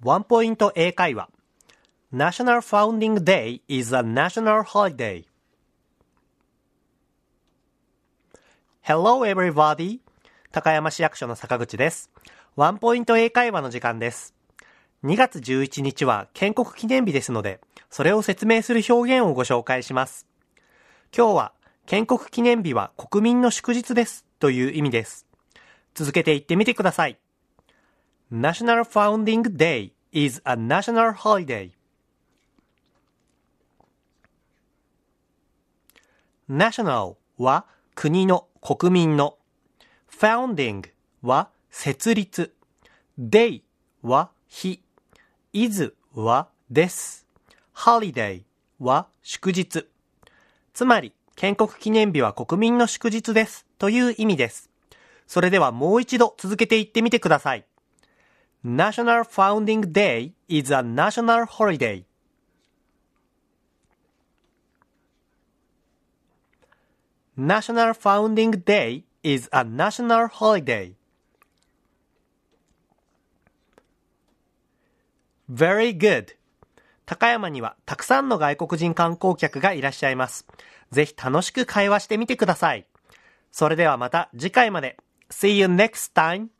ワンポイント英会話 National Founding Day is a national holiday. Hello everybody. 高山市役所の坂口です。ワンポイント英会話の時間です。2月11日は建国記念日ですので、それを説明する表現をご紹介します。今日は建国記念日は国民の祝日ですという意味です。続けて言ってみてください。National Founding Day is a national holiday. National は国の国民の Founding は設立 Day は日 is はです Holiday は祝日つまり建国記念日は国民の祝日ですという意味です。それではもう一度続けて言ってみてください。National Founding Day is a national holiday. National Founding Day is a national holiday. Very good. 高山にはたくさんの外国人観光客がいらっしゃいます。ぜひ楽しく会話してみてください。それではまた次回まで。See you next time.